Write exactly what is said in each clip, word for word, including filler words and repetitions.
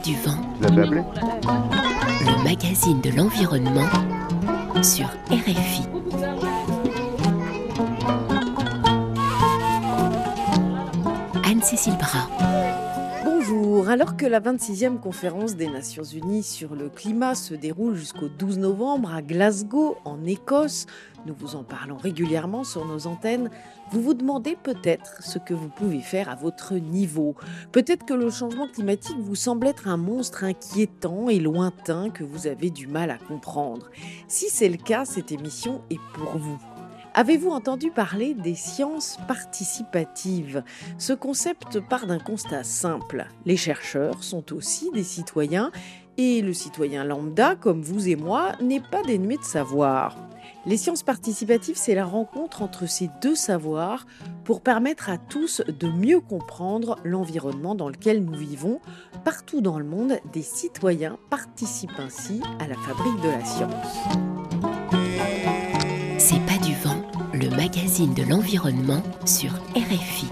du vent. Vous l'avez appelé ? Le magazine de l'environnement sur R F I. Anne-Cécile Bras. Bonjour, alors que la vingt-sixième conférence des Nations Unies sur le climat se déroule jusqu'au douze novembre à Glasgow, en Écosse, nous vous en parlons régulièrement sur nos antennes, vous vous demandez peut-être ce que vous pouvez faire à votre niveau. Peut-être que le changement climatique vous semble être un monstre inquiétant et lointain que vous avez du mal à comprendre. Si c'est le cas, cette émission est pour vous. Avez-vous entendu parler des sciences participatives ? Ce concept part d'un constat simple. Les chercheurs sont aussi des citoyens et le citoyen lambda, comme vous et moi, n'est pas dénué de savoir. Les sciences participatives, c'est la rencontre entre ces deux savoirs pour permettre à tous de mieux comprendre l'environnement dans lequel nous vivons. Partout dans le monde, des citoyens participent ainsi à la fabrique de la science. C'est pas du vent, le magazine de l'environnement sur R F I.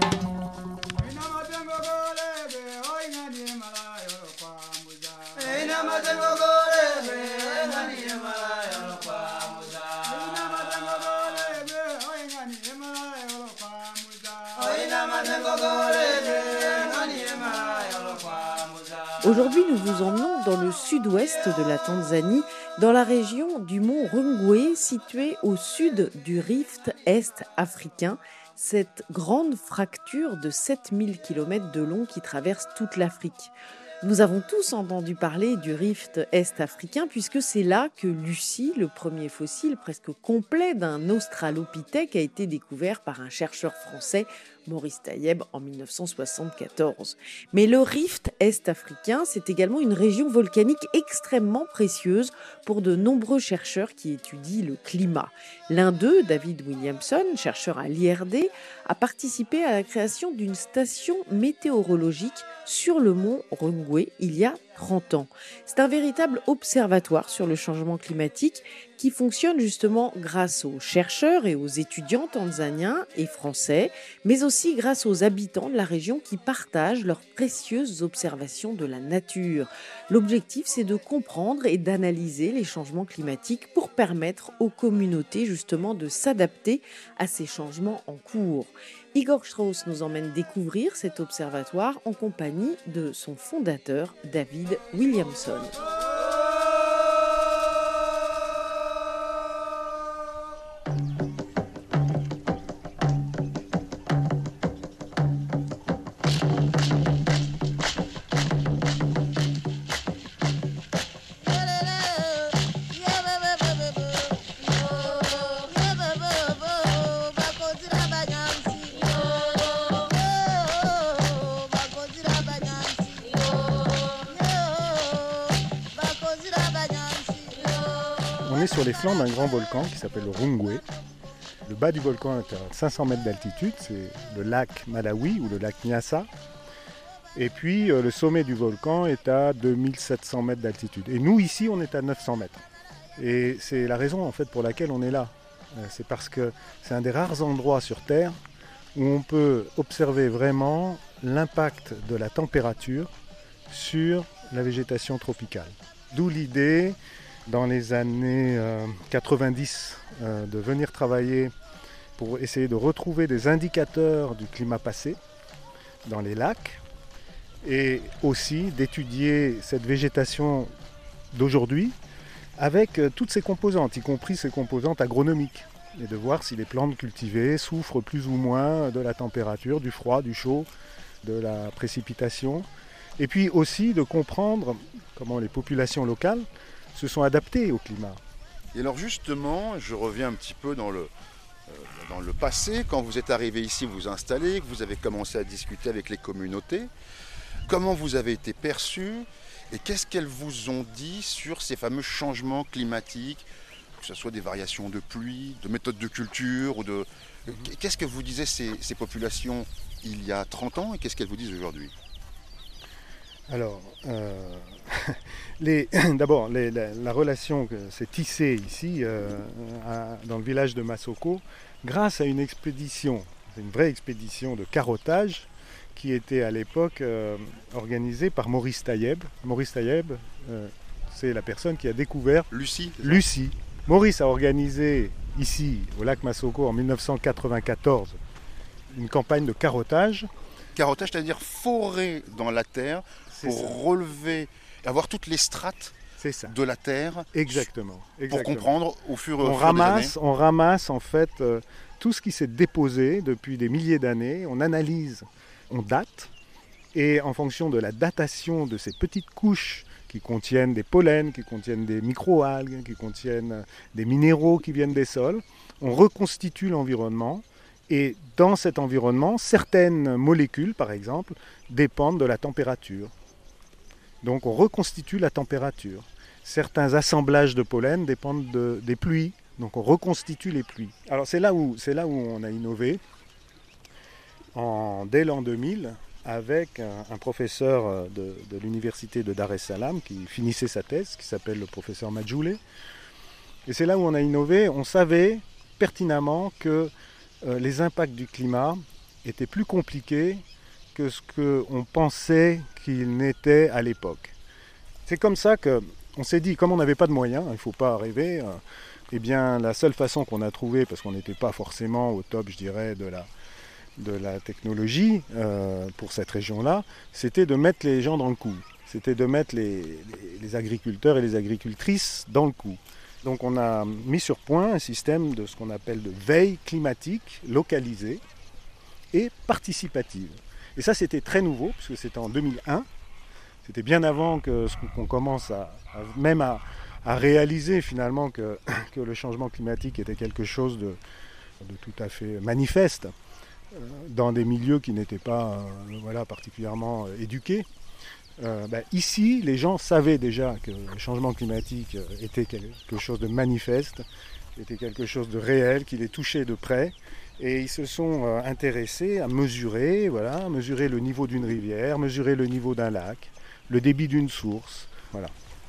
Aujourd'hui, nous vous emmenons dans le sud-ouest de la Tanzanie, dans la région du mont Rungwe, située au sud du rift est africain, cette grande fracture de sept mille kilomètres de long qui traverse toute l'Afrique. Nous avons tous entendu parler du rift est africain puisque c'est là que Lucie, le premier fossile presque complet d'un australopithèque, a été découvert par un chercheur français, Maurice Taïeb, en dix-neuf cent soixante-quatorze. Mais le rift est africain, c'est également une région volcanique extrêmement précieuse pour de nombreux chercheurs qui étudient le climat. L'un d'eux, David Williamson, chercheur à l'I R D, a participé à la création d'une station météorologique sur le mont Rungwe il y a trente ans. C'est un véritable observatoire sur le changement climatique qui fonctionne justement grâce aux chercheurs et aux étudiants tanzaniens et français, mais aussi grâce aux habitants de la région qui partagent leurs précieuses observations de la nature. L'objectif, c'est de comprendre et d'analyser les changements climatiques pour permettre aux communautés justement de s'adapter à ces changements en cours. Igor Strauss nous emmène découvrir cet observatoire en compagnie de son fondateur, David Williamson. On est sur les flancs d'un grand volcan qui s'appelle le Rungwe. Le bas du volcan est à cinq cents mètres d'altitude, c'est le lac Malawi ou le lac Nyassa. Et puis euh, le sommet du volcan est à deux mille sept cents mètres d'altitude. Et nous ici on est à neuf cents mètres. Et c'est la raison en fait pour laquelle on est là. Euh, c'est parce que c'est un des rares endroits sur Terre où on peut observer vraiment l'impact de la température sur la végétation tropicale. D'où l'idée dans les années euh, quatre-vingt-dix euh, de venir travailler pour essayer de retrouver des indicateurs du climat passé dans les lacs et aussi d'étudier cette végétation d'aujourd'hui avec euh, toutes ses composantes, y compris ses composantes agronomiques, et de voir si les plantes cultivées souffrent plus ou moins de la température, du froid, du chaud, de la précipitation, et puis aussi de comprendre comment les populations locales se sont adaptés au climat. Et alors justement, je reviens un petit peu dans le, euh, dans le passé, quand vous êtes arrivé ici, vous vous installez, que vous avez commencé à discuter avec les communautés, comment vous avez été perçus et qu'est-ce qu'elles vous ont dit sur ces fameux changements climatiques, que ce soit des variations de pluie, de méthodes de culture, ou de... Mm-hmm. Qu'est-ce que vous disaient ces, ces populations il y a trente ans et qu'est-ce qu'elles vous disent aujourd'hui ? Alors, euh, les, d'abord, les, la, la relation que s'est tissée ici, euh, à, dans le village de Masoko, grâce à une expédition, une vraie expédition de carottage qui était à l'époque euh, organisée par Maurice Taïeb. Maurice Taïeb, euh, c'est la personne qui a découvert Lucie. Lucie. Maurice a organisé ici, au lac Massoko, en dix-neuf cent quatre-vingt-quatorze, une campagne de carottage. Carottage, c'est-à-dire forer dans la terre C'est pour ça. relever, avoir toutes les strates C'est ça. de la terre. Exactement. Pour exactement. comprendre au fur et On au fur des années. ramasse, on ramasse en fait euh, tout ce qui s'est déposé depuis des milliers d'années, on analyse, on date, et en fonction de la datation de ces petites couches qui contiennent des pollens, qui contiennent des microalgues, qui contiennent des minéraux qui viennent des sols, on reconstitue l'environnement, et dans cet environnement, certaines molécules, par exemple, dépendent de la température. Donc on reconstitue la température. Certains assemblages de pollen dépendent de, des pluies, donc on reconstitue les pluies. Alors c'est là où, c'est là où on a innové, en, dès l'an deux mille, avec un, un professeur de, de l'université de Dar es Salaam qui finissait sa thèse, qui s'appelle le professeur Madjoulé. Et c'est là où on a innové, on savait pertinemment que euh, les impacts du climat étaient plus compliqués que ce qu'on pensait qu'ils n'étaient à l'époque. C'est comme ça qu'on s'est dit, comme on n'avait pas de moyens, il ne faut pas rêver, euh, eh bien la seule façon qu'on a trouvée, parce qu'on n'était pas forcément au top, je dirais, de la, de la technologie euh, pour cette région-là, c'était de mettre les gens dans le coup. C'était de mettre les, les, les agriculteurs et les agricultrices dans le coup. Donc on a mis sur point un système de ce qu'on appelle de veille climatique localisée et participative. Et ça, c'était très nouveau, puisque c'était en deux mille un. C'était bien avant que, qu'on commence à, à même à, à réaliser finalement que, que le changement climatique était quelque chose de, de tout à fait manifeste euh, dans des milieux qui n'étaient pas euh, voilà, particulièrement euh, éduqués. Euh, ben, ici, les gens savaient déjà que le changement climatique était quelque chose de manifeste, était quelque chose de réel, qui les touchait de près. Et ils se sont euh, intéressés à mesurer, voilà, mesurer le niveau d'une rivière, mesurer le niveau d'un lac, le débit d'une source. Voilà.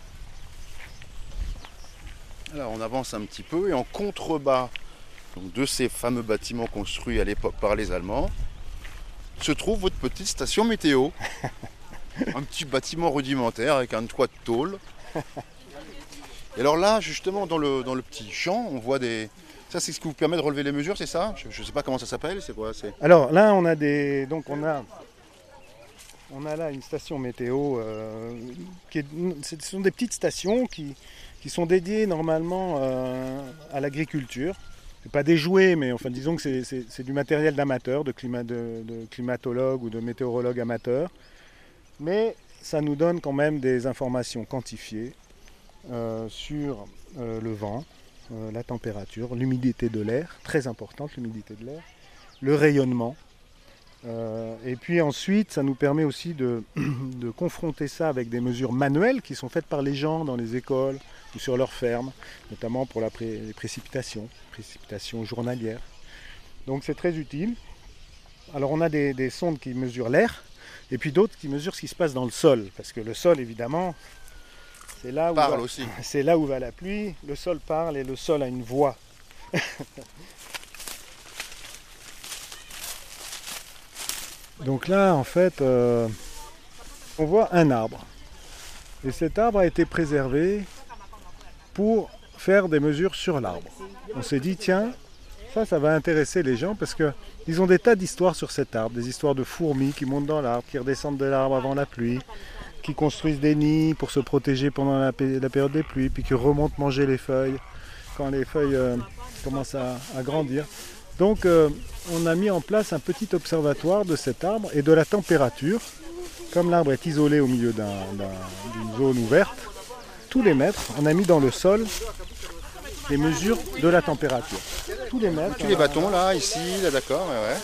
Alors on avance un petit peu et en contrebas donc, de ces fameux bâtiments construits à l'époque par les Allemands se trouve votre petite station météo. Un petit bâtiment rudimentaire avec un toit de tôle. Et alors là, justement, dans le, dans le petit champ, on voit des... Ça, c'est ce qui vous permet de relever les mesures, c'est ça? Je ne sais pas comment ça s'appelle, c'est quoi? c'est... Alors là, on a des... Donc on a... On a là une station météo, euh, qui est... ce sont des petites stations qui, qui sont dédiées normalement euh, à l'agriculture. C'est pas des jouets, mais enfin disons que c'est, c'est, c'est du matériel d'amateur, de, climat, de, de climatologue ou de météorologue amateur. Mais ça nous donne quand même des informations quantifiées euh, sur euh, le vent, euh, la température, l'humidité de l'air, très importante l'humidité de l'air, le rayonnement. Euh, et puis ensuite, ça nous permet aussi de, de confronter ça avec des mesures manuelles qui sont faites par les gens dans les écoles ou sur leurs fermes, notamment pour la pré- les précipitations, précipitations journalières. Donc c'est très utile. Alors on a des, des sondes qui mesurent l'air, et puis d'autres qui mesurent ce qui se passe dans le sol. Parce que le sol, évidemment, c'est là où, Parle va, aussi. c'est là où va la pluie. Le sol parle et le sol a une voix. Donc là, en fait, euh, on voit un arbre. Et cet arbre a été préservé pour faire des mesures sur l'arbre. On s'est dit, tiens, ça, ça va intéresser les gens parce qu'ils ont des tas d'histoires sur cet arbre. Des histoires de fourmis qui montent dans l'arbre, qui redescendent de l'arbre avant la pluie, qui construisent des nids pour se protéger pendant la, la période des pluies, puis qui remontent manger les feuilles quand les feuilles euh, commencent à, à grandir. Donc euh, on a mis en place un petit observatoire de cet arbre et de la température. Comme l'arbre est isolé au milieu d'un, d'un, d'une zone ouverte, tous les mètres, on a mis dans le sol les mesures de la température. Tous les mètres. Tous les bâtons là, ici, là, d'accord, ouais, ouais.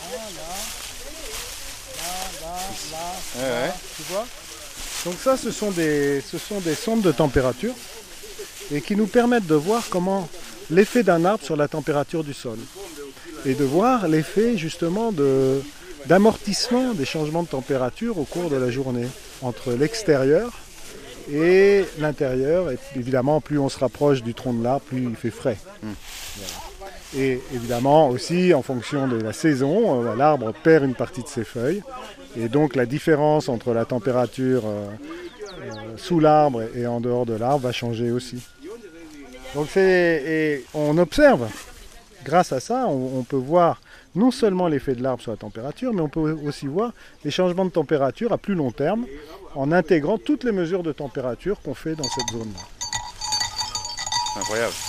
Là, là, Ouais, ouais. tu vois? Donc ça, ce sont, des, ce sont des sondes de température et qui nous permettent de voir comment l'effet d'un arbre sur la température du sol et de voir l'effet justement de, d'amortissement des changements de température au cours de la journée entre l'extérieur et l'intérieur. Et évidemment, plus on se rapproche du tronc de l'arbre, plus il fait frais. Mmh. Voilà. Et évidemment aussi en fonction de la saison, euh, l'arbre perd une partie de ses feuilles. Et donc la différence entre la température euh, euh, sous l'arbre et en dehors de l'arbre va changer aussi. Donc c'est, et on observe, grâce à ça, on, on peut voir non seulement l'effet de l'arbre sur la température, mais on peut aussi voir les changements de température à plus long terme en intégrant toutes les mesures de température qu'on fait dans cette zone-là. Incroyable.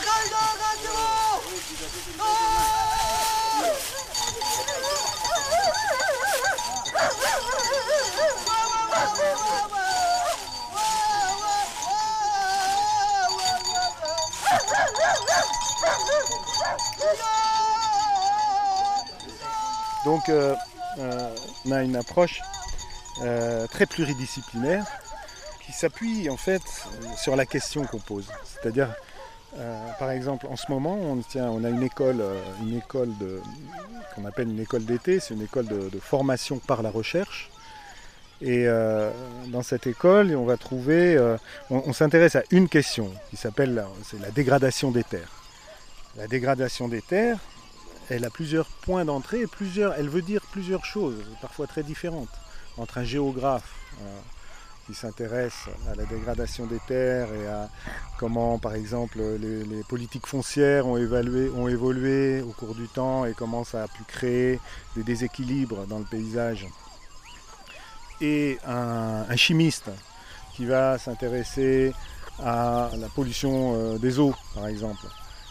Donc euh, euh, on a une approche euh, très pluridisciplinaire qui s'appuie en fait sur la question qu'on pose. C'est-à-dire, euh, par exemple, en ce moment, on, tient, on a une école, euh, une école de, qu'on appelle une école d'été, c'est une école de, de formation par la recherche. Et euh, dans cette école, on va trouver, euh, on, on s'intéresse à une question qui s'appelle, c'est la dégradation des terres. La dégradation des terres, elle a plusieurs points d'entrée et plusieurs, elle veut dire plusieurs choses, parfois très différentes. Entre un géographe euh, qui s'intéresse à la dégradation des terres et à comment, par exemple, les, les politiques foncières ont, évalué, ont évolué au cours du temps et comment ça a pu créer des déséquilibres dans le paysage. Et un, un chimiste qui va s'intéresser à la pollution euh, des eaux, par exemple.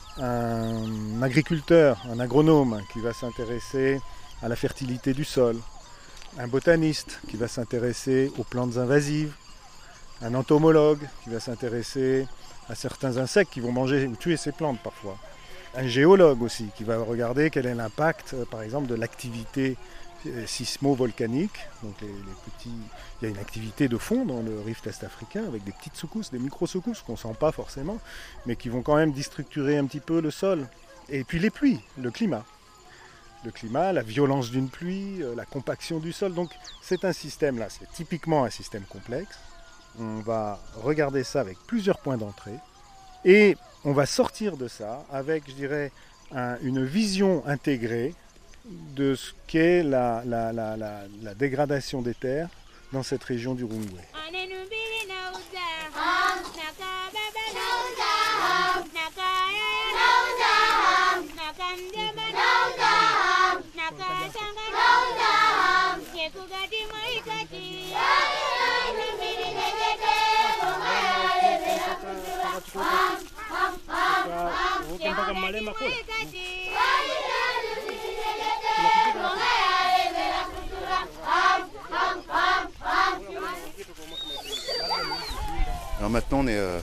Un agriculteur, un agronome qui va s'intéresser à la fertilité du sol, un botaniste qui va s'intéresser aux plantes invasives, un entomologue qui va s'intéresser à certains insectes qui vont manger ou tuer ces plantes parfois, un géologue aussi qui va regarder quel est l'impact par exemple de l'activité sismo-volcanique. Donc les, les petits, il y a une activité de fond dans le rift est africain avec des petites secousses, des micro-secousses qu'on ne sent pas forcément, mais qui vont quand même déstructurer un petit peu le sol. Et puis les pluies, le climat. Le climat, la violence d'une pluie, la compaction du sol. Donc c'est un système-là, c'est typiquement un système complexe. On va regarder ça avec plusieurs points d'entrée et on va sortir de ça avec, je dirais, un, une vision intégrée de ce qu'est la, la, la, la, la dégradation des terres dans cette région du Rungwe. Alors maintenant on est euh,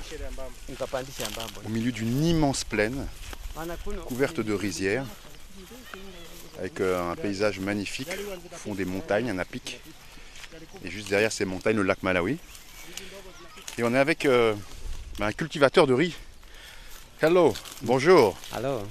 au milieu d'une immense plaine couverte de rizières avec euh, un paysage magnifique au fond des montagnes, un à-pic, et juste derrière ces montagnes le lac Malawi. Et on est avec euh, un cultivateur de riz. Hello, bonjour. Hello.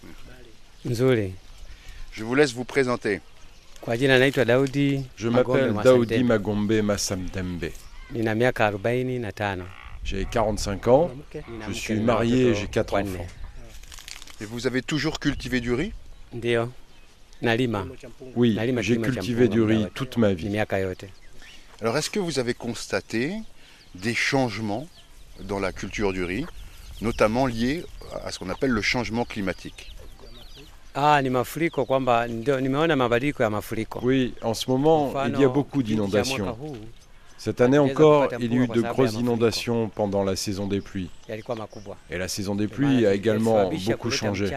Nzuri. Je vous laisse vous présenter. Kwa jina naitwa Daudi. Je m'appelle Daudi Magombe Masamdembe. Nina miaka arobaini na tano. J'ai quarante-cinq ans, je suis marié et j'ai quatre enfants. Et vous avez toujours cultivé du riz? Ndio. Nalima. Oui, j'ai cultivé du riz toute ma vie. Miaka yote. Alors est-ce que vous avez constaté des changements dans la culture du riz, notamment liés à ce qu'on appelle le changement climatique? Ah, ni mafuriko kwamba ndio nimeona mabadiliko ya mafuriko. Oui, en ce moment, il y a beaucoup d'inondations. Cette année encore, il y a eu de grosses inondations pendant la saison des pluies. Et la saison des pluies a également beaucoup changé.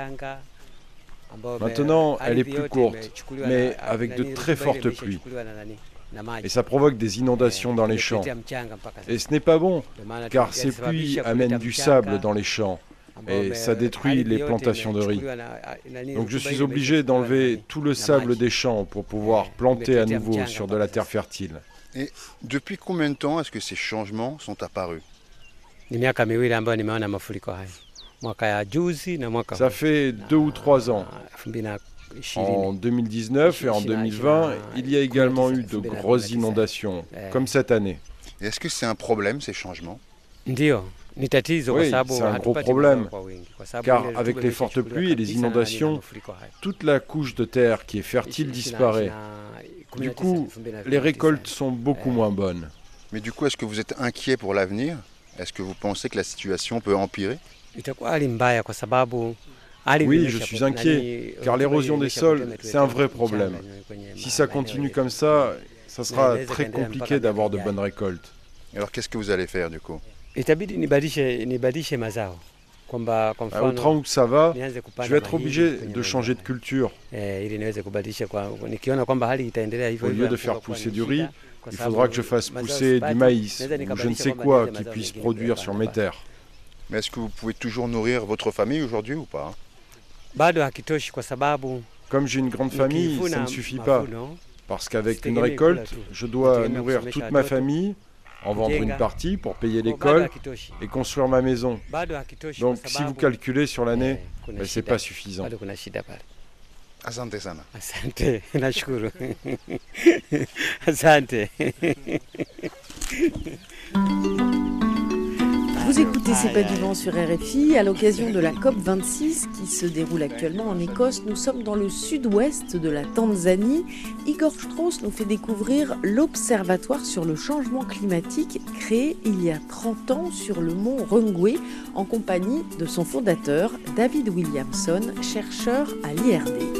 Maintenant, elle est plus courte, mais avec de très fortes pluies. Et ça provoque des inondations dans les champs. Et ce n'est pas bon, car ces pluies amènent du sable dans les champs. Et ça détruit les plantations de riz. Donc je suis obligé d'enlever tout le sable des champs pour pouvoir planter à nouveau sur de la terre fertile. Et depuis combien de temps est-ce que ces changements sont apparus? Ça fait deux ou trois ans. En deux mille dix-neuf et en deux mille vingt, il y a également eu de grosses inondations, comme cette année. Et est-ce que c'est un problème, ces changements? Ndio, Oui, c'est un gros problème, car avec les fortes pluies et les inondations, toute la couche de terre qui est fertile disparaît. Du coup, les récoltes sont beaucoup moins bonnes. Mais du coup, est-ce que vous êtes inquiet pour l'avenir? Est-ce que vous pensez que la situation peut empirer? Oui, je suis inquiet, car l'érosion des sols, c'est un vrai problème. Si ça continue comme ça, ça sera très compliqué d'avoir de bonnes récoltes. Alors qu'est-ce que vous allez faire du coup? Ah, au train où ça va, je vais être obligé de changer de culture. Au lieu de faire pousser du riz, il faudra que je fasse pousser du maïs ou je ne sais quoi qui puisse produire sur mes terres. Mais est-ce que vous pouvez toujours nourrir votre famille aujourd'hui ou pas? Comme j'ai une grande famille, ça ne suffit pas. Parce qu'avec une récolte, je dois nourrir toute ma famille, en vendre une partie pour payer l'école et construire ma maison. Donc si vous calculez sur l'année, ben, ce n'est pas suffisant. Asante sana. Asante, nashukuru. Asante. Vous écoutez C'est pas du vent sur R F I à l'occasion de la COP vingt-six qui se déroule actuellement en Écosse. Nous sommes dans le sud-ouest de la Tanzanie. Igor Strauss nous fait découvrir l'Observatoire sur le changement climatique créé il y a trente ans sur le mont Rungwe en compagnie de son fondateur David Williamson, chercheur à l'I R D.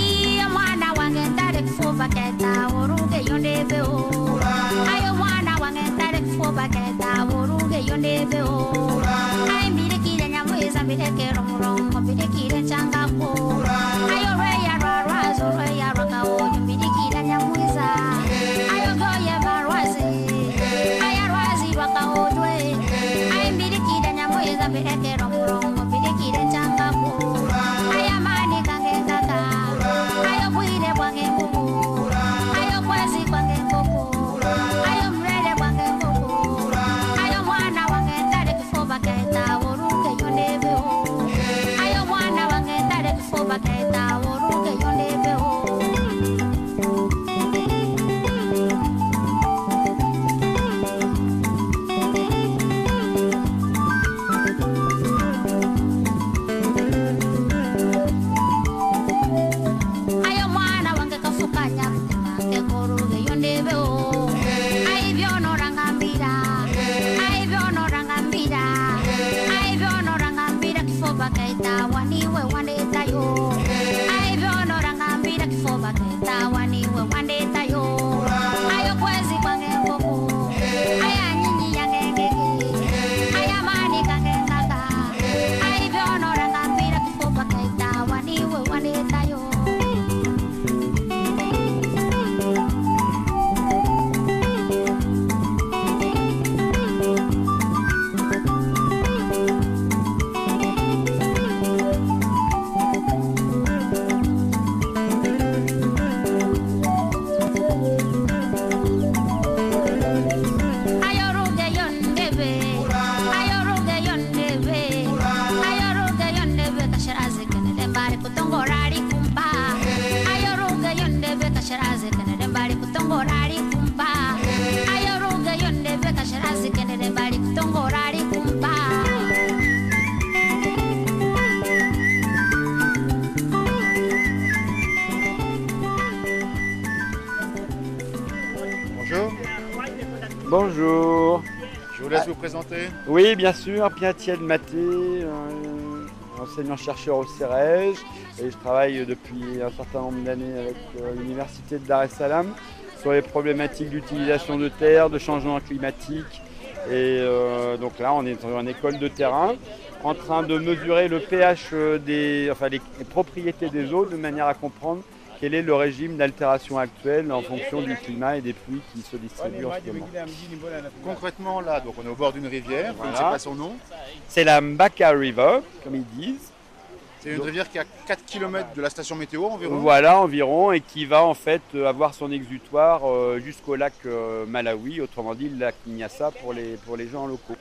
Bonjour. Je vous laisse ah, vous présenter. Oui, bien sûr, Pierre-Thiel Maté, euh, enseignant-chercheur au CEREJ, et je travaille depuis un certain nombre d'années avec euh, l'université de Dar es Salaam sur les problématiques d'utilisation de terre, de changement climatique. Et euh, donc là, on est dans une école de terrain en train de mesurer le pH des, enfin les, les propriétés des eaux de manière à comprendre quel est le régime d'altération actuel en fonction du climat et des pluies qui se distribuent en ce moment. Concrètement, là, donc on est au bord d'une rivière, voilà. Je ne sais pas son nom. C'est la Mbaka River, comme ils disent. C'est une donc, rivière qui est à quatre kilomètres de la station météo environ. Voilà, environ, et qui va en fait avoir son exutoire euh, jusqu'au lac euh, Malawi, autrement dit le lac Nyassa pour les, pour les gens locaux.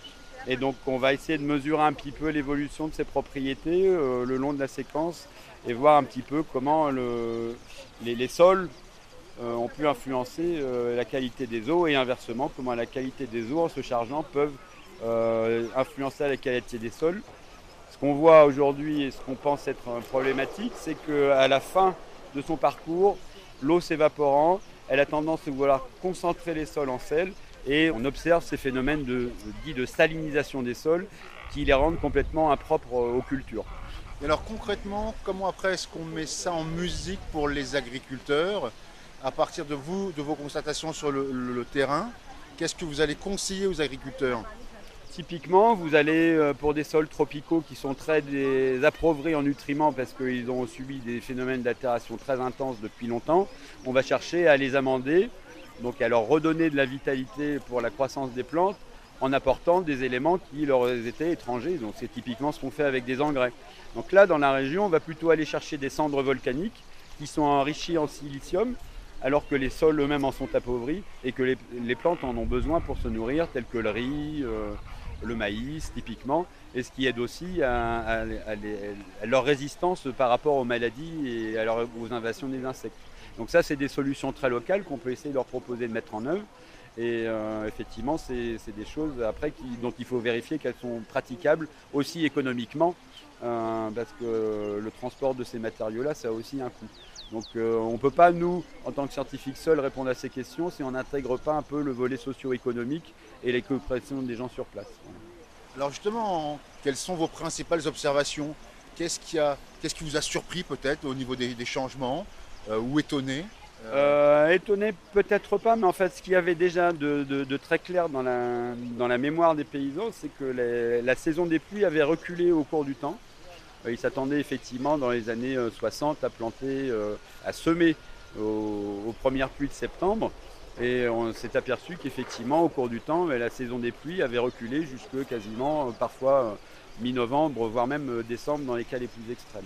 Et donc on va essayer de mesurer un petit peu l'évolution de ces propriétés euh, le long de la séquence et voir un petit peu comment le, les, les sols euh, ont pu influencer euh, la qualité des eaux et inversement comment la qualité des eaux en se chargeant peuvent euh, influencer la qualité des sols. Ce qu'on voit aujourd'hui et ce qu'on pense être problématique, c'est qu'à la fin de son parcours, l'eau s'évaporant, elle a tendance à vouloir concentrer les sols en sel et on observe ces phénomènes de, dits de salinisation des sols qui les rendent complètement impropres aux cultures. Et alors concrètement, comment après est-ce qu'on met ça en musique pour les agriculteurs? À partir de vous, de vos constatations sur le, le, le terrain, qu'est-ce que vous allez conseiller aux agriculteurs? Typiquement, vous allez pour des sols tropicaux qui sont très appauvris en nutriments parce qu'ils ont subi des phénomènes d'altération très intenses depuis longtemps. On va chercher à les amender, donc à leur redonner de la vitalité pour la croissance des plantes en apportant des éléments qui leur étaient étrangers. Donc c'est typiquement ce qu'on fait avec des engrais. Donc là, dans la région, on va plutôt aller chercher des cendres volcaniques qui sont enrichies en silicium, alors que les sols eux-mêmes en sont appauvris et que les, les plantes en ont besoin pour se nourrir, tels que le riz, euh, le maïs typiquement, et ce qui aide aussi à, à, à, les, à leur résistance par rapport aux maladies et à leur, aux invasions des insectes. Donc ça, c'est des solutions très locales qu'on peut essayer de leur proposer de mettre en œuvre. Et euh, effectivement, c'est, c'est des choses après qui, dont il faut vérifier qu'elles sont praticables aussi économiquement, euh, parce que le transport de ces matériaux-là, ça a aussi un coût. Donc euh, on ne peut pas, nous, en tant que scientifiques seuls, répondre à ces questions si on n'intègre pas un peu le volet socio-économique et les coopérations des gens sur place. Alors justement, quelles sont vos principales observations? Qu'est-ce qui, a, qu'est-ce qui vous a surpris peut-être au niveau des, des changements euh, ou étonné? euh, Étonné peut-être pas, mais en fait ce qu'il y avait déjà de, de, de très clair dans la, dans la mémoire des paysans, c'est que les, la saison des pluies avait reculé au cours du temps. Ils s'attendaient effectivement dans les années soixante à planter, euh, à semer aux, aux premières pluies de septembre. Et on s'est aperçu qu'effectivement, au cours du temps, la saison des pluies avait reculé jusque quasiment, euh, parfois euh, mi-novembre, voire même euh, décembre dans les cas les plus extrêmes.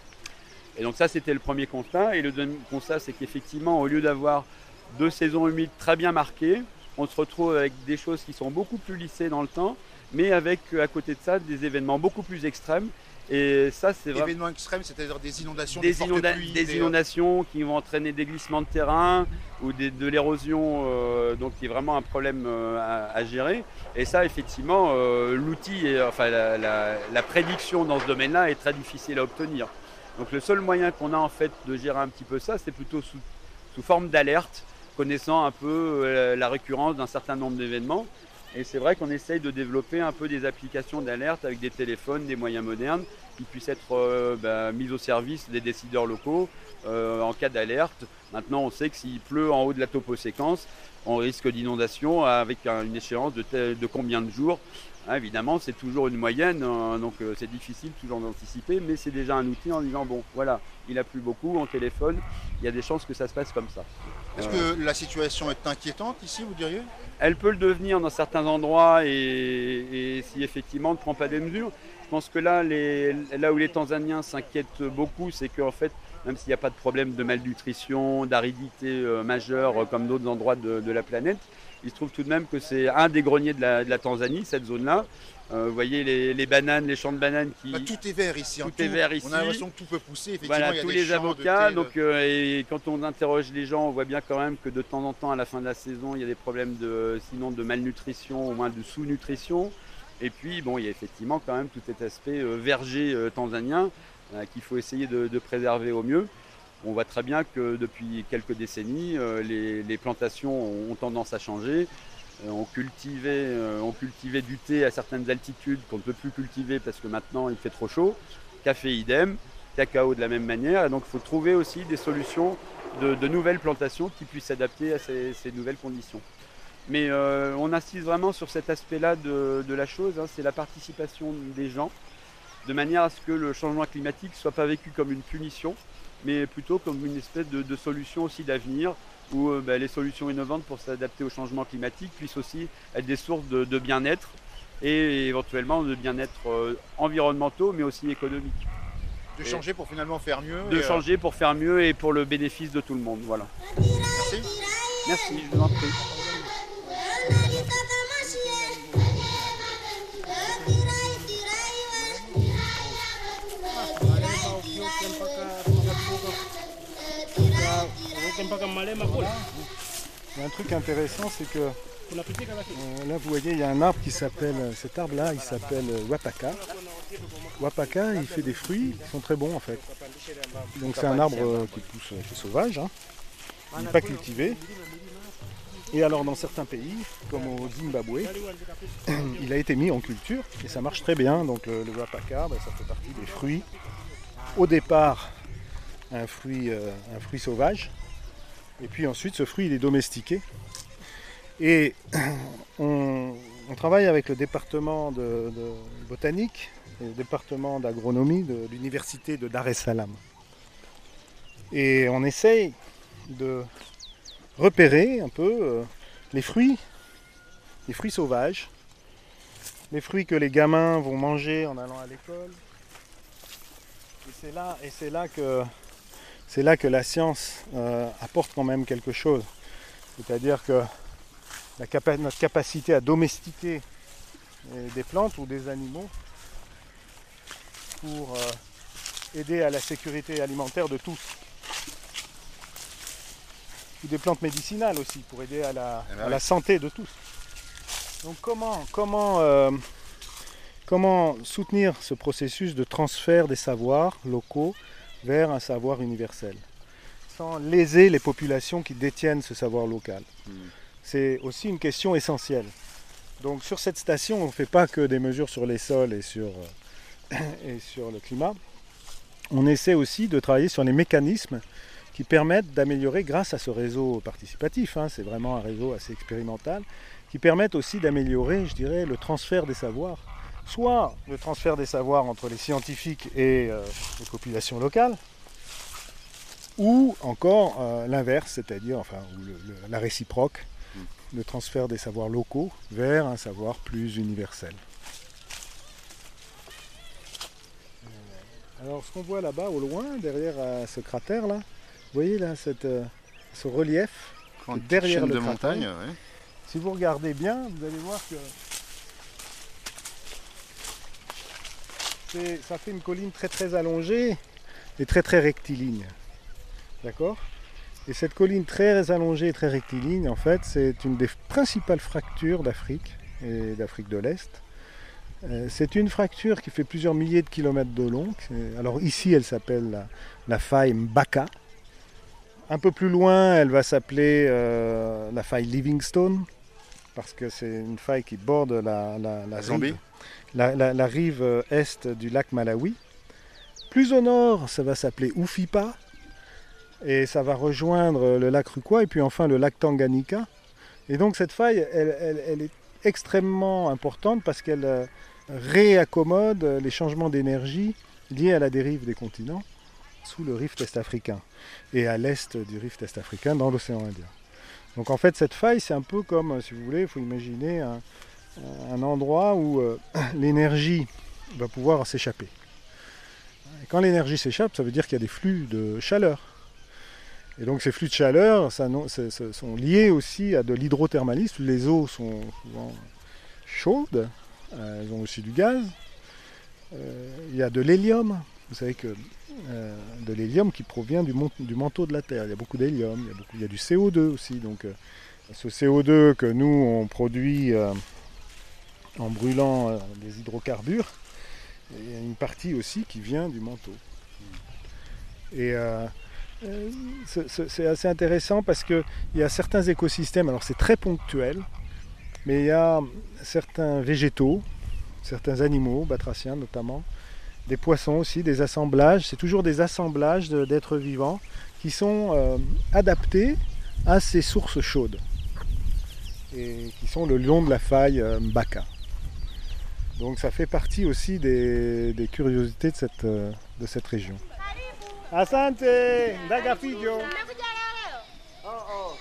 Et donc ça, c'était le premier constat. Et le deuxième constat, c'est qu'effectivement, au lieu d'avoir deux saisons humides très bien marquées, on se retrouve avec des choses qui sont beaucoup plus lissées dans le temps, mais avec à côté de ça des événements beaucoup plus extrêmes. Et ça, c'est vraiment... Événements extrêmes, c'est-à-dire des inondations, des, des fortes inonda- pluies, des des... inondations qui vont entraîner des glissements de terrain ou des, de l'érosion, euh, donc qui est vraiment un problème euh, à, à gérer. Et ça, effectivement, euh, l'outil, est, enfin la, la, la prédiction dans ce domaine-là est très difficile à obtenir. Donc le seul moyen qu'on a en fait de gérer un petit peu ça, c'est plutôt sous, sous forme d'alerte, connaissant un peu euh, la récurrence d'un certain nombre d'événements. Et c'est vrai qu'on essaye de développer un peu des applications d'alerte avec des téléphones, des moyens modernes qui puissent être euh, bah, mis au service des décideurs locaux euh, en cas d'alerte. Maintenant, on sait que s'il pleut en haut de la toposéquence, on risque d'inondation avec un, une échéance de, te, de combien de jours. Hein, évidemment, c'est toujours une moyenne, hein, donc euh, c'est difficile toujours d'anticiper, mais c'est déjà un outil en disant, bon, voilà, il a plu beaucoup, on téléphone, il y a des chances que ça se passe comme ça. Est-ce euh, que la situation est inquiétante ici, vous diriez? Elle peut le devenir dans certains endroits et, et si effectivement on ne prend pas des mesures. Je pense que là, les, là où les Tanzaniens s'inquiètent beaucoup, c'est qu'en fait, même s'il n'y a pas de problème de malnutrition, d'aridité euh, majeure euh, comme d'autres endroits de, de la planète, il se trouve tout de même que c'est un des greniers de la, de la Tanzanie, cette zone-là. Euh, vous voyez les, les bananes, les champs de bananes qui... Bah, tout est vert ici. Tout, hein, est tout, vert ici. On a l'impression que tout peut pousser. Effectivement, voilà, il y a tous des les champs avocats. de thé, donc, euh, et quand on interroge les gens, on voit bien quand même que de temps en temps, à la fin de la saison, il y a des problèmes de, sinon de malnutrition, au moins de sous-nutrition. Et puis, bon, il y a effectivement quand même tout cet aspect euh, verger euh, tanzanien euh, qu'il faut essayer de, de préserver au mieux. On voit très bien que depuis quelques décennies, euh, les, les plantations ont tendance à changer. Euh, on, cultivait, euh, on cultivait du thé à certaines altitudes qu'on ne peut plus cultiver parce que maintenant il fait trop chaud. Café idem, cacao de la même manière. Et donc il faut trouver aussi des solutions de, de nouvelles plantations qui puissent s'adapter à ces, ces nouvelles conditions. Mais euh, on insiste vraiment sur cet aspect-là de, de la chose, hein, c'est la participation des gens, de manière à ce que le changement climatique ne soit pas vécu comme une punition, mais plutôt comme une espèce de, de solution aussi d'avenir, où euh, bah, les solutions innovantes pour s'adapter au changement climatique puissent aussi être des sources de, de bien-être et éventuellement de bien-être euh, environnementaux, mais aussi économiques. De changer et pour finalement faire mieux. De et changer euh... pour faire mieux et pour le bénéfice de tout le monde. Voilà. Merci. Merci, je vous en prie. Il y a un truc intéressant, c'est que Euh, là, vous voyez, il y a un arbre qui s'appelle, cet arbre-là, il s'appelle Wapaka. Wapaka, il fait des fruits qui sont très bons en fait. Donc c'est un arbre qui pousse, qui est sauvage, hein. Il n'est pas cultivé. Et alors dans certains pays, comme au Zimbabwe, il a été mis en culture et ça marche très bien. Donc le, le Wapaka, ben, ça fait partie des fruits. Au départ, un fruit, euh, un fruit sauvage. Et puis ensuite, ce fruit, il est domestiqué. Et on, on travaille avec le département de, de botanique et le département d'agronomie de l'université de Dar es Salaam. Et on essaye de repérer un peu euh, les fruits, les fruits sauvages, les fruits que les gamins vont manger en allant à l'école. Et c'est là, et c'est là que, c'est là que la science euh, apporte quand même quelque chose. C'est-à-dire que La capa- notre capacité à domestiquer des plantes ou des animaux pour euh, aider à la sécurité alimentaire de tous. Ou des plantes médicinales aussi, pour aider à la, à la santé de tous. Donc comment, comment, euh, comment soutenir ce processus de transfert des savoirs locaux vers un savoir universel, sans léser les populations qui détiennent ce savoir local. Mmh. C'est aussi une question essentielle. Donc sur cette station, on ne fait pas que des mesures sur les sols et sur, et sur le climat. On essaie aussi de travailler sur les mécanismes qui permettent d'améliorer, grâce à ce réseau participatif, hein, c'est vraiment un réseau assez expérimental, qui permettent aussi d'améliorer, je dirais, le transfert des savoirs. Soit le transfert des savoirs entre les scientifiques et euh, les populations locales, ou encore euh, l'inverse, c'est-à-dire enfin, ou le, le, la réciproque, le transfert des savoirs locaux vers un savoir plus universel. Alors ce qu'on voit là-bas au loin, derrière euh, ce cratère-là, vous voyez là cette, euh, ce relief derrière le de cratère. montagne, ouais. Si vous regardez bien, vous allez voir que c'est, ça fait une colline très très allongée et très très rectiligne. D'accord ? Et cette colline très allongée et très rectiligne, en fait, c'est une des principales fractures d'Afrique et d'Afrique de l'Est. Euh, c'est une fracture qui fait plusieurs milliers de kilomètres de long. Alors ici, elle s'appelle la, la faille Mbaka. Un peu plus loin, elle va s'appeler euh, la faille Livingstone, parce que c'est une faille qui borde la, la, la, rive, la, la, la rive est du lac Malawi. Plus au nord, ça va s'appeler Ufipa. Et ça va rejoindre le lac Rukwa et puis enfin le lac Tanganyika. Et donc cette faille, elle, elle, elle est extrêmement importante parce qu'elle euh, réaccommode les changements d'énergie liés à la dérive des continents sous le rift est-africain et à l'est du rift est-africain dans l'océan Indien. Donc en fait cette faille, c'est un peu comme, si vous voulez, il faut imaginer un, un endroit où euh, l'énergie va pouvoir s'échapper. Et quand l'énergie s'échappe, ça veut dire qu'il y a des flux de chaleur. Et donc ces flux de chaleur ça, ça, ça, sont liés aussi à de l'hydrothermalisme. Les eaux sont souvent chaudes, euh, elles ont aussi du gaz. Euh, il y a de l'hélium. Vous savez que euh, de l'hélium qui provient du, mont, du manteau de la Terre. Il y a beaucoup d'hélium, il y a, beaucoup, il y a du C O deux aussi. Donc euh, ce C O deux que nous on produit euh, en brûlant euh, des hydrocarbures, il y a une partie aussi qui vient du manteau. Et euh, c'est assez intéressant parce qu'il y a certains écosystèmes, alors c'est très ponctuel, mais il y a certains végétaux, certains animaux, batraciens notamment, des poissons aussi, des assemblages, c'est toujours des assemblages d'êtres vivants qui sont euh, adaptés à ces sources chaudes et qui sont le long de la faille euh, Mbaka. Donc ça fait partie aussi des, des curiosités de cette, euh, de cette région. Asante, ndaga fijo. Oh oh.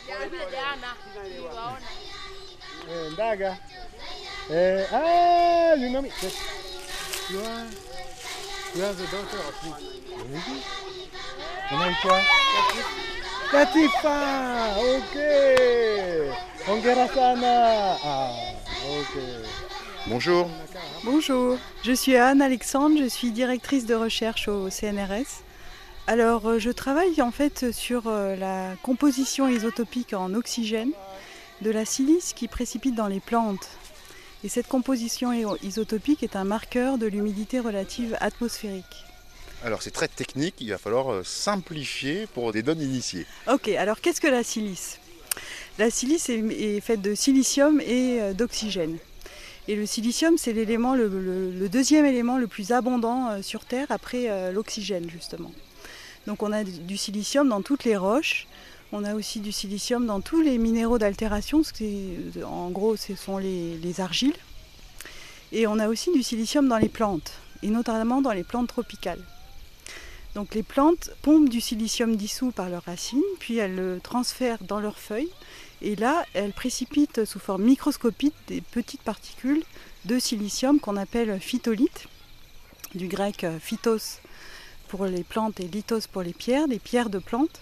Eh, ndaga. Eh, ah, you know me. Yes. You are, you are the daughter of me. Really? Unaitwa? Latifa. Okay. Hongera sana. Ah, okay. Bonjour. Bonjour. Je suis Anne Alexandre, je suis directrice de recherche au C N R S. Alors, je travaille en fait sur la composition isotopique en oxygène de la silice qui précipite dans les plantes. Et cette composition isotopique est un marqueur de l'humidité relative atmosphérique. Alors c'est très technique, il va falloir simplifier pour des non-initiés. Ok, alors qu'est-ce que la silice ? La silice est, est faite de silicium et d'oxygène. Et le silicium, c'est l'élément, le, le, le deuxième élément le plus abondant sur Terre après euh, l'oxygène, justement. Donc on a du silicium dans toutes les roches, on a aussi du silicium dans tous les minéraux d'altération, en gros ce sont les, les argiles. Et on a aussi du silicium dans les plantes, et notamment dans les plantes tropicales. Donc les plantes pompent du silicium dissous par leurs racines, puis elles le transfèrent dans leurs feuilles. Et là, elles précipitent sous forme microscopique des petites particules de silicium qu'on appelle phytolithes, du grec phytos pour les plantes et lithos pour les pierres, des pierres de plantes.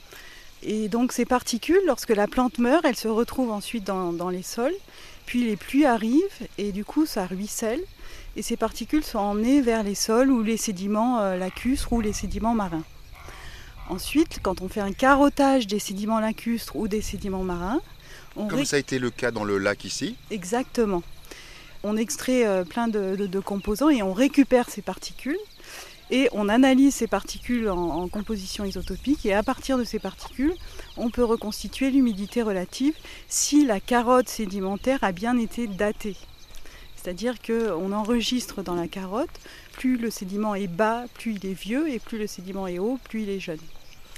Et donc ces particules, lorsque la plante meurt, elles se retrouvent ensuite dans, dans les sols, puis les pluies arrivent et du coup ça ruisselle. Et ces particules sont emmenées vers les sols ou les sédiments euh, lacustres ou les sédiments marins. Ensuite, quand on fait un carottage des sédiments lacustres ou des sédiments marins... On Comme ré... ça a été le cas dans le lac ici. Exactement. On extrait euh, plein de, de, de composants et on récupère ces particules. Et on analyse ces particules en, en composition isotopique. Et à partir de ces particules, on peut reconstituer l'humidité relative si la carotte sédimentaire a bien été datée. C'est-à-dire qu'on enregistre dans la carotte, plus le sédiment est bas, plus il est vieux, et plus le sédiment est haut, plus il est jeune.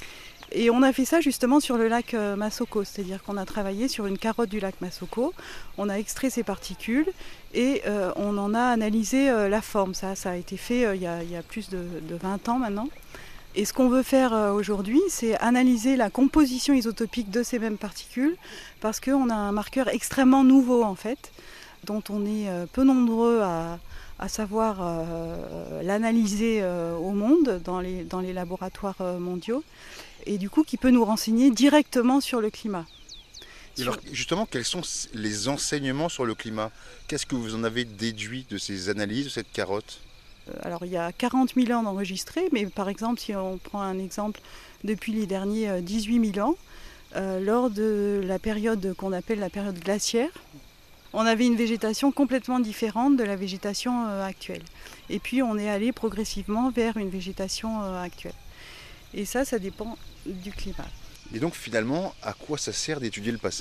Et on a fait ça justement sur le lac Masoko, c'est-à-dire qu'on a travaillé sur une carotte du lac Masoko, on a extrait ces particules et euh, on en a analysé euh, la forme. Ça, ça a été fait euh, il, y a, il y a plus de, de vingt ans maintenant. Et ce qu'on veut faire euh, aujourd'hui, c'est analyser la composition isotopique de ces mêmes particules, parce qu'on a un marqueur extrêmement nouveau en fait, dont on est euh, peu nombreux à... à savoir euh, l'analyser euh, au monde, dans les, dans les laboratoires euh, mondiaux, et du coup qui peut nous renseigner directement sur le climat. Alors justement, quels sont les enseignements sur le climat ? Qu'est-ce que vous en avez déduit de ces analyses, de cette carotte ? Alors il y a quarante mille ans d'enregistrés, mais par exemple si on prend un exemple depuis les derniers dix-huit mille ans, euh, lors de la période qu'on appelle la période glaciaire, on avait une végétation complètement différente de la végétation euh, actuelle. Et puis on est allé progressivement vers une végétation euh, actuelle. Et ça, ça dépend du climat. Et donc finalement, à quoi ça sert d'étudier le passé ?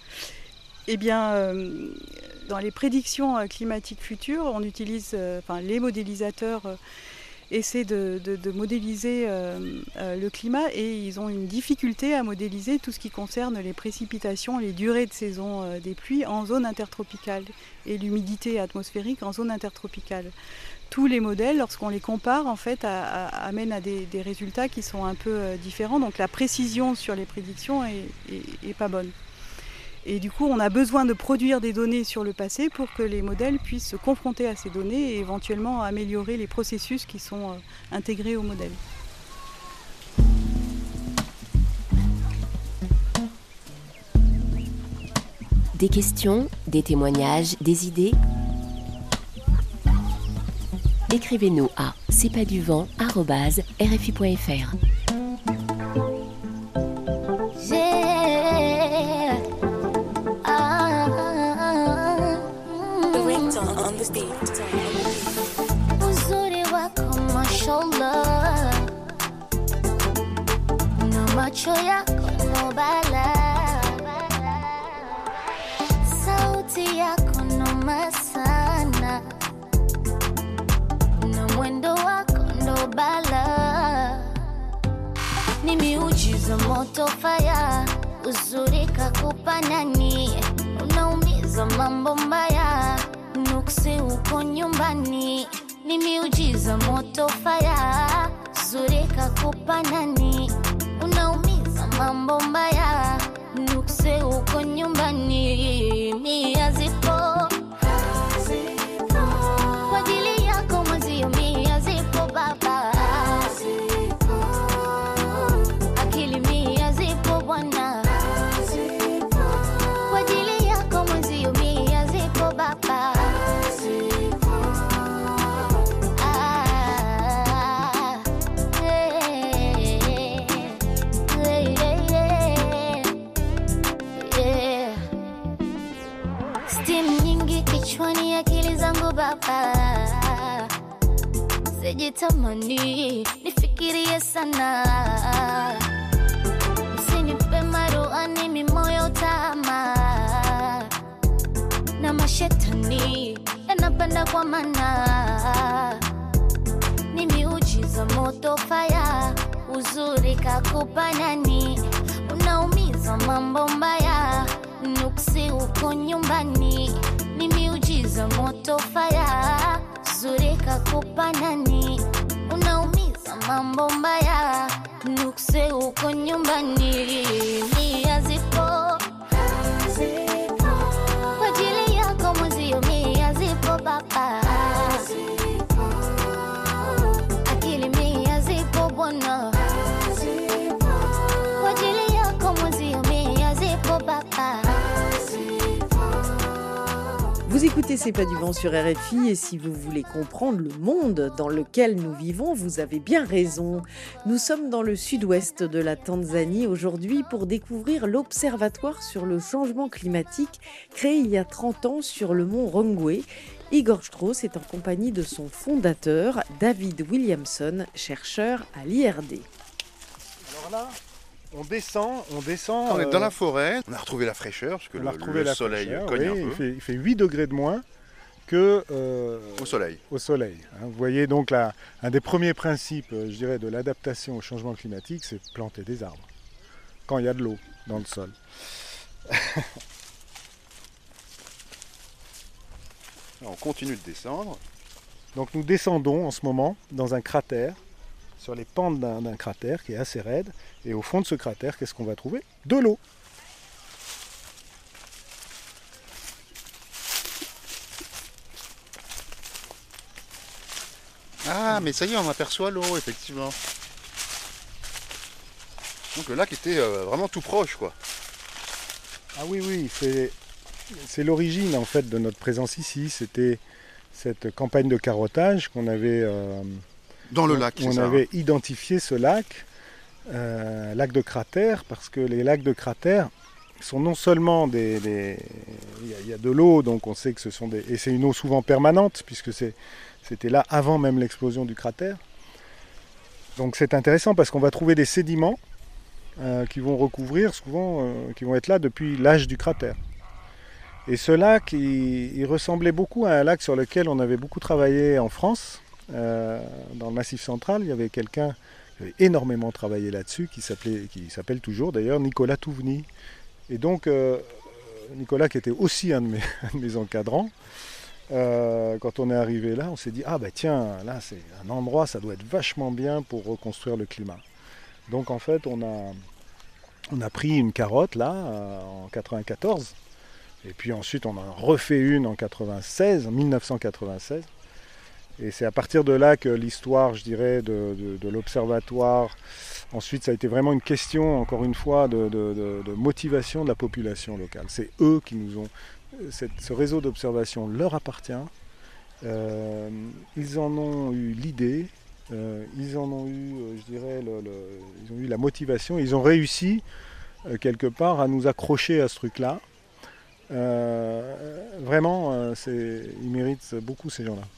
Eh bien, euh, dans les prédictions climatiques futures, on utilise, euh, enfin, les modélisateurs euh, essaient de, de, de modéliser euh, euh, le climat et ils ont une difficulté à modéliser tout ce qui concerne les précipitations, les durées de saison euh, des pluies en zone intertropicale et l'humidité atmosphérique en zone intertropicale. Tous les modèles, lorsqu'on les compare, en fait, à, à, amènent à des, des résultats qui sont un peu euh, différents. Donc la précision sur les prédictions est, est, est pas bonne. Et du coup, on a besoin de produire des données sur le passé pour que les modèles puissent se confronter à ces données et éventuellement améliorer les processus qui sont euh, intégrés au modèle. Des questions, des témoignages, des idées ? Écrivez-nous à c'est pas du vent arobase r f i point f r. Uzuri wako mashallah, na macho yako no bala, sauti yako noma sana, na mwendo wako ndo bala. Ni miujiza moto fire, uzuri kakupa nani, unaumiza mambo mbaya, nuksi uko nyumbani. Ni miujiza moto fire, uzuri kakupa nani, unaumiza mambo mbaya, nuksi uko nyumbani. Mia zipo kwa ajili yako mwenzio, mia zipo baba, akili mia zipo bwana, kwa ajili yako mwenzio, mia zipo baba. Ah, hey, hey, hey, hey. kichwani akili zangu baba, sijitamani nifikirie sana, usinipe maruani mimoyo tama, na mashetani yanapanda kwa mana, ni miujiza moto fire, uzuri kakupa nani, unaumiza mambo mbaya, nuksi uko nyumbani, ni miujiza moto fire, uzuri kakupa nani, unaumiza mambo mbaya, nuksi uko nyumbani, ni azipo kwa ajili yako mwenzio, mi azipo baba, akili mi azipo bwana, kwa ajili yako mwenzio, mi azipo baba. Vous écoutez C'est pas du vent sur R F I et si vous voulez comprendre le monde dans lequel nous vivons, vous avez bien raison. Nous sommes dans le sud-ouest de la Tanzanie aujourd'hui pour découvrir l'Observatoire sur le changement climatique créé il y a trente ans sur le mont Rungwe. Igor Strauss est en compagnie de son fondateur, David Williamson, chercheur à l'I R D. Alors là, on descend, on descend. On est dans la forêt, on a retrouvé la fraîcheur, parce que le, le la soleil fraîcheur, cogne oui, un peu. Il fait, il fait huit degrés de moins que euh, au soleil. Au soleil hein. Vous voyez donc là, un des premiers principes, je dirais, de l'adaptation au changement climatique, c'est planter des arbres. Quand il y a de l'eau dans le sol. On continue de descendre. Donc nous descendons en ce moment dans un cratère, sur les pentes d'un, d'un cratère qui est assez raide. Et au fond de ce cratère, qu'est-ce qu'on va trouver? De l'eau. Ah, mais ça y est, on aperçoit l'eau, effectivement. Donc le lac était euh, vraiment tout proche, quoi. Ah oui, oui, c'est, c'est l'origine, en fait, de notre présence ici. C'était cette campagne de carottage qu'on avait... Euh, Dans le lac, on c'est ça, avait hein. identifié ce lac, euh, lac de cratère, parce que les lacs de cratère sont non seulement des... des... Il, y a, il y a de l'eau, donc on sait que ce sont des... Et c'est une eau souvent permanente, puisque c'est, c'était là avant même l'explosion du cratère. Donc c'est intéressant parce qu'on va trouver des sédiments euh, qui vont recouvrir, souvent, euh, qui vont être là depuis l'âge du cratère. Et ce lac, il, il ressemblait beaucoup à un lac sur lequel on avait beaucoup travaillé en France. Euh, dans le Massif central, il y avait quelqu'un qui avait énormément travaillé là-dessus, qui s'appelait, qui s'appelle toujours d'ailleurs Nicolas Touveny. Et donc euh, Nicolas, qui était aussi un de mes, un de mes encadrants, euh, quand on est arrivé là, on s'est dit ah ben tiens, là c'est un endroit, ça doit être vachement bien pour reconstruire le climat. Donc en fait, on a on a pris une carotte là euh, en quatre-vingt-quatorze, et puis ensuite on en a refait une en quatre-vingt-seize, en mille neuf cent quatre-vingt-seize. Et c'est à partir de là que l'histoire, je dirais, de, de, de l'observatoire, ensuite ça a été vraiment une question, encore une fois, de, de, de, de motivation de la population locale. C'est eux qui nous ont... Cette, ce réseau d'observation leur appartient. Euh, ils en ont eu l'idée, euh, ils en ont eu, je dirais, le, le, ils ont eu la motivation. Ils ont réussi, euh, quelque part, à nous accrocher à ce truc-là. Euh, vraiment, euh, c'est, ils méritent beaucoup, ces gens-là.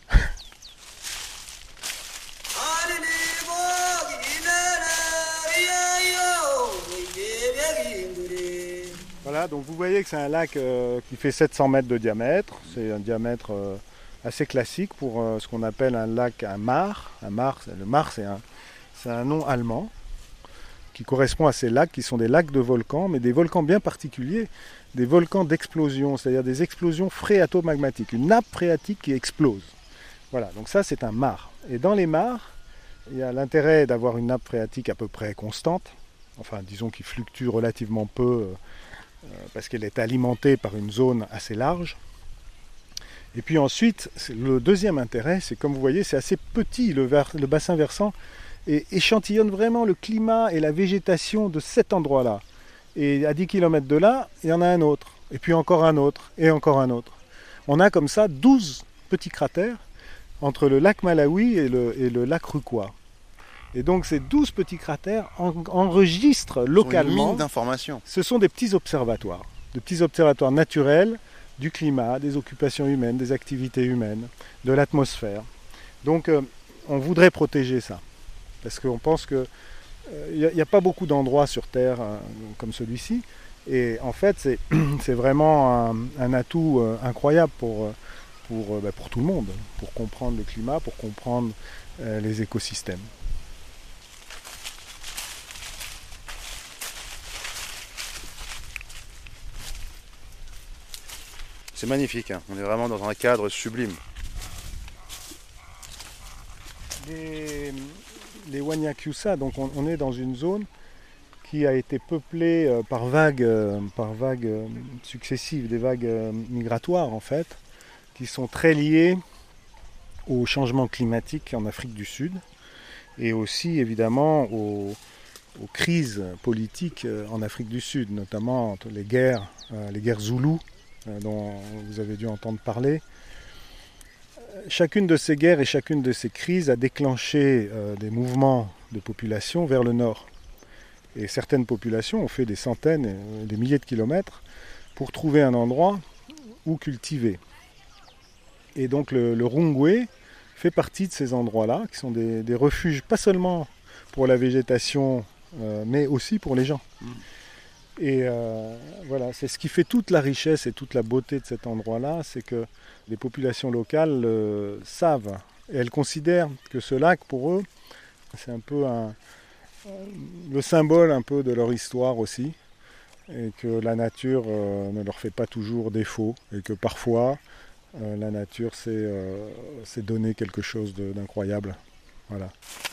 Voilà, donc vous voyez que c'est un lac euh, qui fait sept cents mètres de diamètre. C'est un diamètre euh, assez classique pour euh, ce qu'on appelle un lac, un mar. Un mar, le mar, c'est un, c'est un nom allemand qui correspond à ces lacs qui sont des lacs de volcans, mais des volcans bien particuliers, des volcans d'explosion, c'est-à-dire des explosions phréatomagmatiques, une nappe phréatique qui explose. Voilà, donc ça c'est un mar. Et dans les mares, il y a l'intérêt d'avoir une nappe phréatique à peu près constante, enfin disons qui fluctue relativement peu, euh, parce qu'elle est alimentée par une zone assez large. Et puis ensuite, le deuxième intérêt, c'est comme vous voyez, c'est assez petit, le, vers, le bassin versant, et échantillonne vraiment le climat et la végétation de cet endroit-là. Et à dix kilomètres de là, il y en a un autre, et puis encore un autre, et encore un autre. On a comme ça douze petits cratères entre le lac Malawi et le, et le lac Rukwa. Et donc ces douze petits cratères en, enregistrent localement... Une mine d'informations. Ce sont des petits observatoires, des petits observatoires naturels du climat, des occupations humaines, des activités humaines, de l'atmosphère. Donc euh, on voudrait protéger ça, parce qu'on pense qu'il n'y euh, a, a pas beaucoup d'endroits sur Terre euh, comme celui-ci, et en fait c'est, c'est vraiment un, un atout euh, incroyable pour, pour, euh, bah, pour tout le monde, pour comprendre le climat, pour comprendre euh, les écosystèmes. C'est magnifique, hein. On est vraiment dans un cadre sublime. Les, les Wanyakyusa, donc on, on est dans une zone qui a été peuplée euh, par vagues, euh, par vagues euh, successives, des vagues euh, migratoires en fait, qui sont très liées au changement climatique en Afrique du Sud et aussi évidemment aux, aux crises politiques euh, en Afrique du Sud, notamment entre les guerres, euh, les guerres zoulous, dont vous avez dû entendre parler. Chacune de ces guerres et chacune de ces crises a déclenché euh, des mouvements de population vers le nord. Et certaines populations ont fait des centaines, et des milliers de kilomètres pour trouver un endroit où cultiver. Et donc le, le Rungwe fait partie de ces endroits-là, qui sont des, des refuges, pas seulement pour la végétation, euh, mais aussi pour les gens. Mmh. Et euh, voilà, c'est ce qui fait toute la richesse et toute la beauté de cet endroit-là, c'est que les populations locales euh, savent, et elles considèrent que ce lac, pour eux, c'est un peu un, le symbole un peu de leur histoire aussi, et que la nature euh, ne leur fait pas toujours défaut, et que parfois, euh, la nature sait, euh, sait donner quelque chose de, d'incroyable. Voilà.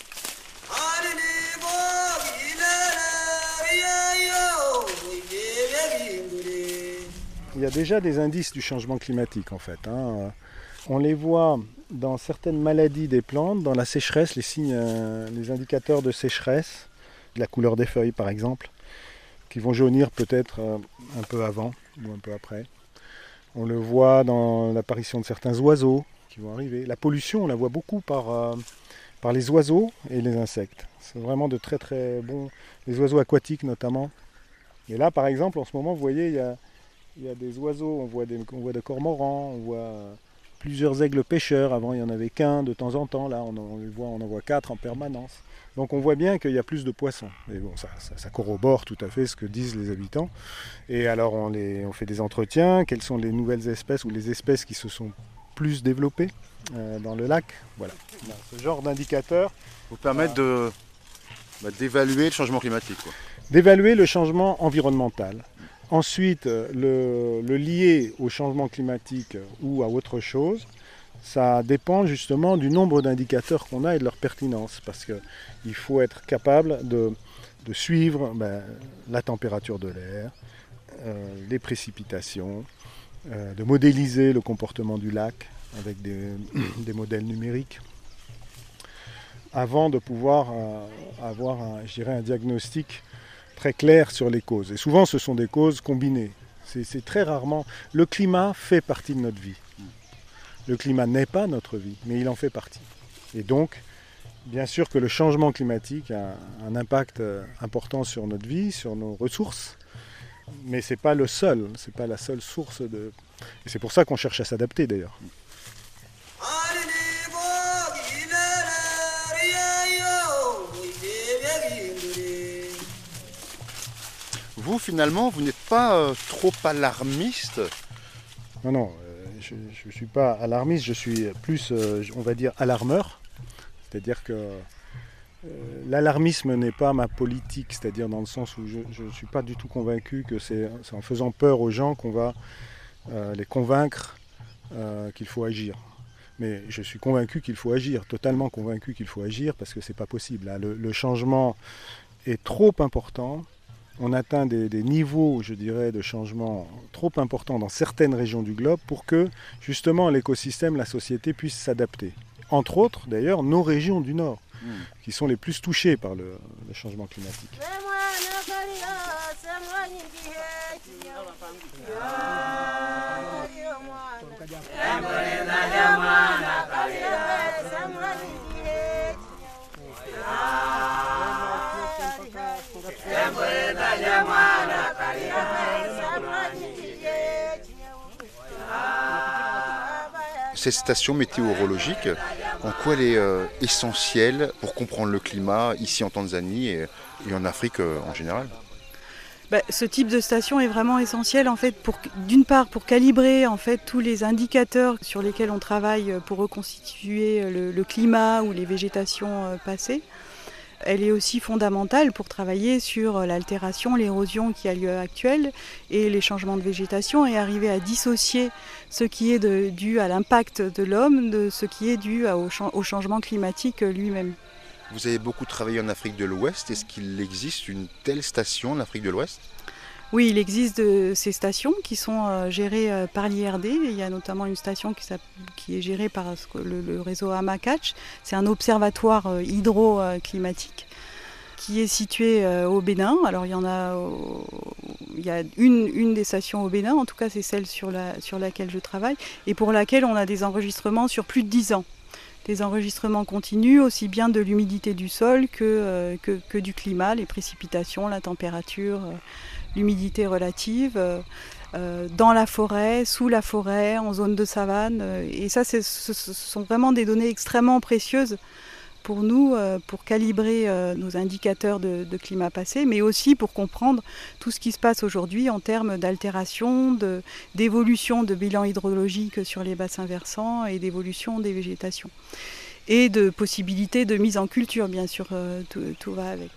Il y a déjà des indices du changement climatique en fait. Hein. On les voit dans certaines maladies des plantes, dans la sécheresse, les signes, euh, les indicateurs de sécheresse, la couleur des feuilles par exemple, qui vont jaunir peut-être euh, un peu avant ou un peu après. On le voit dans l'apparition de certains oiseaux qui vont arriver. La pollution, on la voit beaucoup par, euh, par les oiseaux et les insectes. C'est vraiment de très très bons, les oiseaux aquatiques notamment. Et là par exemple, en ce moment, vous voyez, il y a Il y a des oiseaux, on voit des, on voit des cormorans, on voit plusieurs aigles pêcheurs. Avant, il n'y en avait qu'un de temps en temps. Là, on en, les voit, on en voit quatre en permanence. Donc on voit bien qu'il y a plus de poissons. Et bon, ça, ça, ça corrobore tout à fait ce que disent les habitants. Et alors, on, les, on fait des entretiens. Quelles sont les nouvelles espèces ou les espèces qui se sont plus développées euh, dans le lac? Voilà. Ce genre d'indicateurs vous permettent euh, de, bah, d'évaluer le changement climatique, quoi. D'évaluer le changement environnemental. Ensuite, le, le lier au changement climatique ou à autre chose, ça dépend justement du nombre d'indicateurs qu'on a et de leur pertinence. Parce qu'il faut être capable de, de suivre ben, la température de l'air, euh, les précipitations, euh, de modéliser le comportement du lac avec des, des modèles numériques, avant de pouvoir euh, avoir un, je dirais, un diagnostic très clair sur les causes. Et souvent, ce sont des causes combinées. C'est, c'est très rarement... Le climat fait partie de notre vie. Le climat n'est pas notre vie, mais il en fait partie. Et donc, bien sûr que le changement climatique a un impact important sur notre vie, sur nos ressources, mais ce n'est pas le seul, ce n'est pas la seule source de... Et c'est pour ça qu'on cherche à s'adapter d'ailleurs. Vous, finalement, vous n'êtes pas euh, trop alarmiste? Non, non, euh, je ne suis pas alarmiste, je suis plus, euh, on va dire, alarmeur. C'est-à-dire que euh, l'alarmisme n'est pas ma politique, c'est-à-dire dans le sens où je ne suis pas du tout convaincu que c'est, c'est en faisant peur aux gens qu'on va euh, les convaincre euh, qu'il faut agir. Mais je suis convaincu qu'il faut agir, totalement convaincu qu'il faut agir, parce que ce n'est pas possible. Hein. Le, le changement est trop important. On atteint des, des niveaux, je dirais, de changement trop importants dans certaines régions du globe pour que, justement, l'écosystème, la société puisse s'adapter. Entre autres, d'ailleurs, nos régions du Nord, mmh. qui sont les plus touchées par le, le changement climatique. Cette station météorologique, en quoi elle est euh, essentielle pour comprendre le climat ici en Tanzanie et, et en Afrique euh, en général? Bah, ce type de station est vraiment essentiel en fait pour, d'une part pour calibrer en fait tous les indicateurs sur lesquels on travaille pour reconstituer le, le climat ou les végétations passées. Elle est aussi fondamentale pour travailler sur l'altération, l'érosion qui a lieu actuelle et les changements de végétation et arriver à dissocier ce qui est de, dû à l'impact de l'homme de ce qui est dû à, au, au changement climatique lui-même. Vous avez beaucoup travaillé en Afrique de l'Ouest. Est-ce qu'il existe une telle station en Afrique de l'Ouest? Oui, il existe de ces stations qui sont euh, gérées euh, par l'I R D. Il y a notamment une station qui, qui est gérée par le, le réseau Amakach. C'est un observatoire euh, hydroclimatique qui est situé euh, au Bénin. Alors il y en a, euh, il y a une, une des stations au Bénin, en tout cas c'est celle sur, la, sur laquelle je travaille, et pour laquelle on a des enregistrements sur plus de dix ans. Des enregistrements continus, aussi bien de l'humidité du sol que, euh, que, que du climat, les précipitations, la température, euh, l'humidité relative, euh, euh, dans la forêt, sous la forêt, en zone de savane. Euh, et ça, c'est, ce sont vraiment des données extrêmement précieuses pour nous, euh, pour calibrer euh, nos indicateurs de, de climat passé, mais aussi pour comprendre tout ce qui se passe aujourd'hui en termes d'altération, de, d'évolution de bilan hydrologique sur les bassins versants et d'évolution des végétations. Et de possibilités de mise en culture, bien sûr, euh, tout, tout va avec.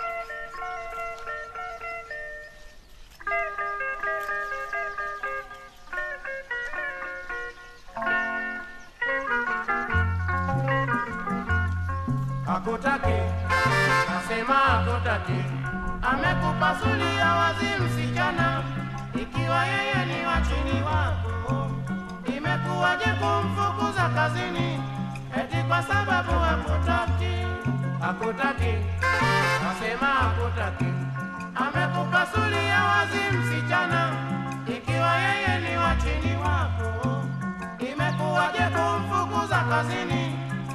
Akutaki, nasema akutaki, amekupasulia wazi msichana, ikiwa yeye ni wa chini wako, imekuwaje kumfukuza kazini, eti kwa sababu akutaki? Akutaki, nasema akutaki, amekupasulia wazi msichana, ikiwa yeye ni wa chini wako, imekuwaje kumfukuza kazini?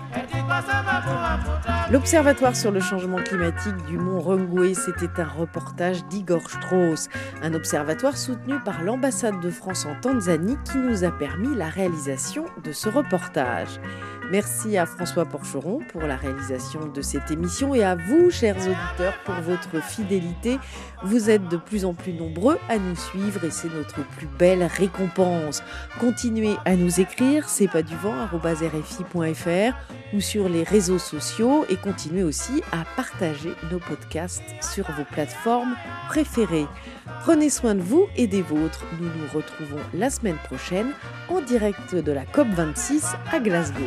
L'Observatoire sur le changement climatique du mont Rungwe, c'était un reportage d'Igor Strauss, un observatoire soutenu par l'ambassade de France en Tanzanie qui nous a permis la réalisation de ce reportage. Merci à François Porcheron pour la réalisation de cette émission et à vous, chers auditeurs, pour votre fidélité. Vous êtes de plus en plus nombreux à nous suivre et c'est notre plus belle récompense. Continuez à nous écrire, c'est pas du vent arobase r f i point f r ou sur les réseaux sociaux et continuez aussi à partager nos podcasts sur vos plateformes préférées. Prenez soin de vous et des vôtres. Nous nous retrouvons la semaine prochaine en direct de la COP vingt-six à Glasgow.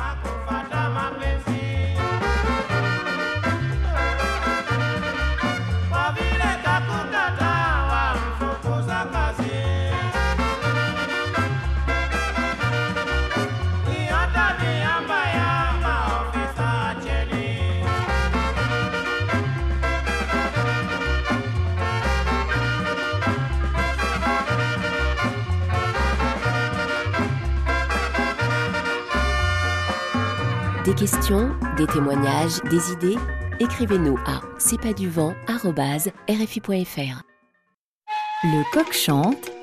Des questions, des témoignages, des idées, écrivez-nous à c'est pas du vent arobase r f i point f r. Le coq chante.